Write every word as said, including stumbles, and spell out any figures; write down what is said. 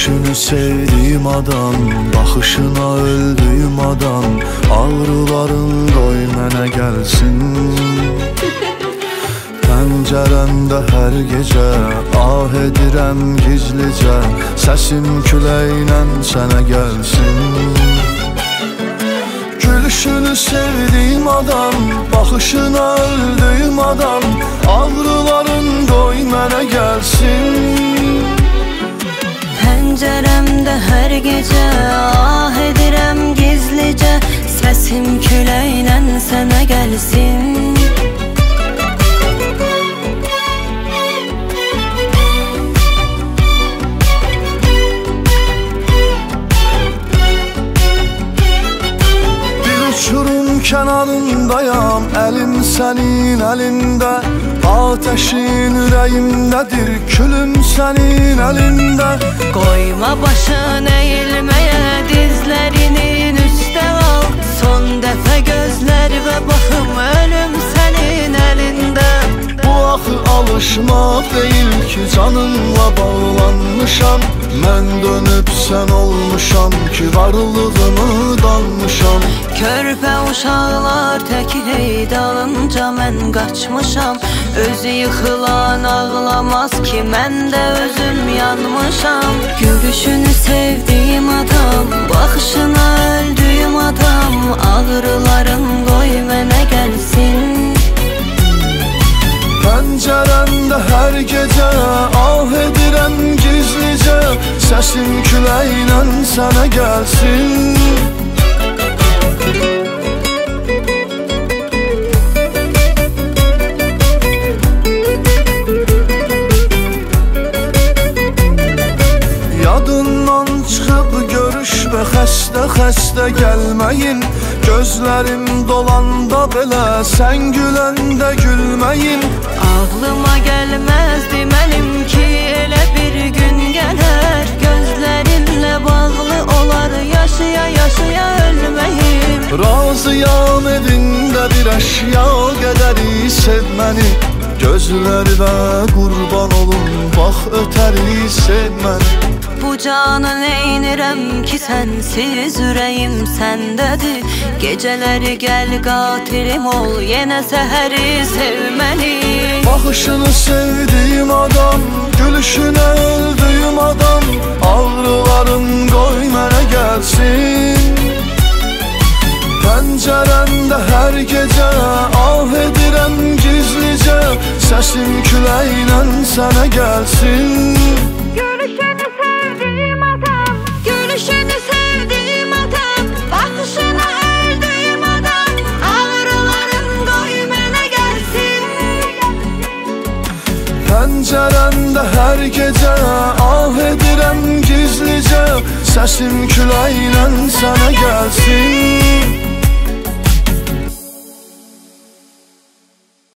Gülüşünü sevdiğim adam, baxışına öldüğüm adam. Ağrıların qoy mənə gəlsin. Pəncərəmdə hər gecə ah edirəm gizlicə. Səsim küləklə sənə gəlsin. Gülüşünü sevdiğim adam, baxışına öldüğüm adam. Ağrıların qoy mənə gəlsin. Pəncərəmdə hər gecə ah edirəm gizlicə. Səsim küləklə sənə gəlsin. Uçurum kənarındayam, əlim sənin əlində. Ateşin ürəyimdədir, külüm sənin əlində. Qoyma başın əyilməyə, dizlərinin üstə al. Son dəfə gözlər və baxım, ölüm sənin əlində. Bu axı alışmaq deyil ki, canınla bağlanmışam. Mən dönüb sən olmuşam ki, varlığımı danmışam. Körpə uşaqlar tək hey dalınca mən qaçmışam. Özü yıxılan ağlamaz ki, mən də özüm yanmışam. Gülüşünü sevdiğim adam, baxışına öldüğüm adam. Ağrıların qoy mənə gəlsin. Pəncərəmdə hər gecə ah edirəm gizlicə. Səsim küləklə sənə gəlsin. Yadından çıxıb görüşmə, xəstə-xəstə gəlməyin. Gözlərim dolanda belə, sən güləndə gülməyin. Ağlıma gəlməzdi mənim ki, elə bir gün gələr. Gözlərinlə bağlı olar, yaşaya-yaşaya ölməyim. Razıyam evində bir əşya qədəri sevməni. Gözlərinə qurban olum, bax ötəri sevməni. Bu canı neynirəm ki, sənsiz ürəyim səndədir. Gecələri gəl qatilim ol, yenə səhəri sevməli. Baxışını sevdiğim adam, gülüşünə öldüğüm adam. Ağrıların qoy mənə gəlsin. Pəncərəmdə hər gecə ah edirəm gizlicə. Səsim küləklə sənə gəlsin. Gülüşünü sevdiğim adam, gülüşünü sevdiğim adam. Baxışına öldüğüm adam. Ağrıların qoy mənə gəlsin. Pəncərəmdə hər gecə ah edirəm gizlicə. Səsim küləklə sənə gəlsin.